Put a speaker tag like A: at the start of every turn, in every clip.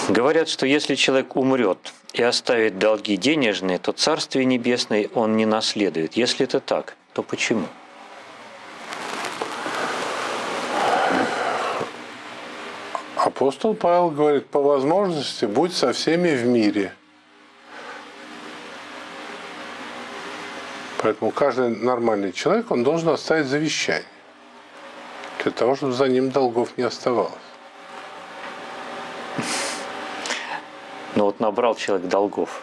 A: Говорят, что если человек умрет и оставит долги денежные, то Царствие Небесное он не наследует. Если это так, то почему?
B: Апостол Павел говорит, по возможности будь со всеми в мире. Поэтому каждый нормальный человек, он должен оставить завещание. Для того, чтобы за ним долгов не оставалось.
A: Ну вот набрал человек долгов.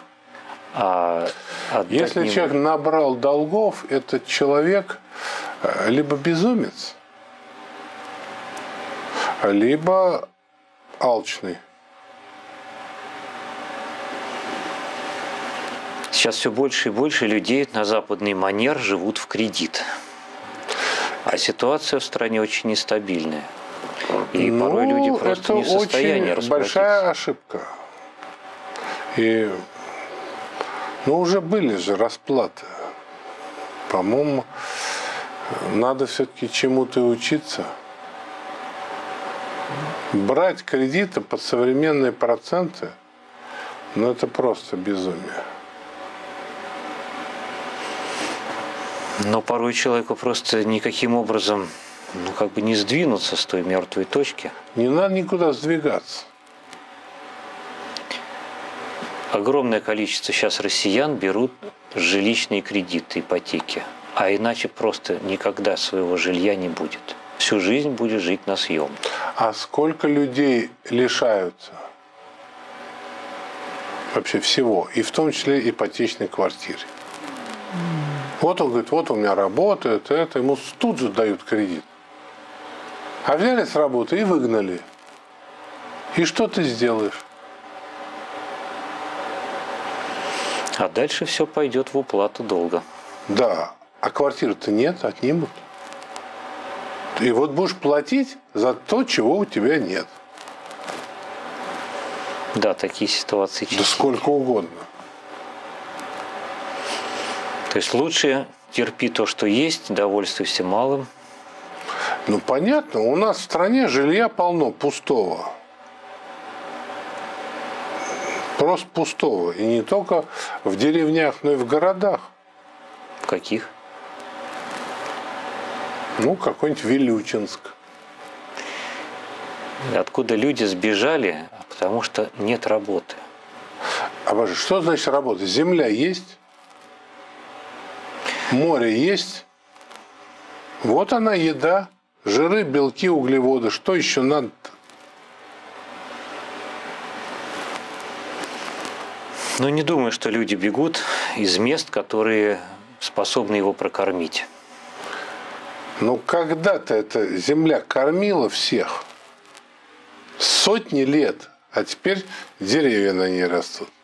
B: Если человек набрал долгов, этот человек либо безумец, либо алчный.
A: Сейчас все больше и больше людей на западный манер живут в кредит. А ситуация в стране очень нестабильная. И порой люди просто не в состоянии расплатиться.
B: Это очень большая ошибка. И уже были же расплаты. По-моему, надо все-таки чему-то учиться. Брать кредиты под современные проценты, это просто безумие.
A: Но порой человеку просто никаким образом не сдвинуться с той мертвой точки.
B: Не надо никуда сдвигаться.
A: Огромное количество сейчас россиян берут жилищные кредиты, ипотеки. А иначе просто никогда своего жилья не будет. Всю жизнь будет жить на съем.
B: А сколько людей лишаются вообще всего, и в том числе ипотечной квартиры? Вот он говорит, вот у меня работает, ему тут же дают кредит. А взяли с работы и выгнали. И что ты сделаешь?
A: А дальше все пойдет в уплату долга.
B: Да, а квартиры-то нет, отнимут. И вот будешь платить за то, чего у тебя нет.
A: Да, такие ситуации часто.
B: Да сколько угодно.
A: То есть лучше терпи то, что есть, довольствуйся малым.
B: Понятно, у нас в стране жилья полно пустого. Просто пустого. И не только в деревнях, но и в городах.
A: В каких?
B: Какой-нибудь Вилючинск.
A: Откуда люди сбежали, потому что нет работы.
B: А что значит работа? Земля есть? Море есть? Вот она еда. Жиры, белки, углеводы. Что еще надо-то?
A: Не думаю, что люди бегут из мест, которые способны его прокормить.
B: Когда-то эта земля кормила всех. Сотни лет. А теперь деревья на ней растут.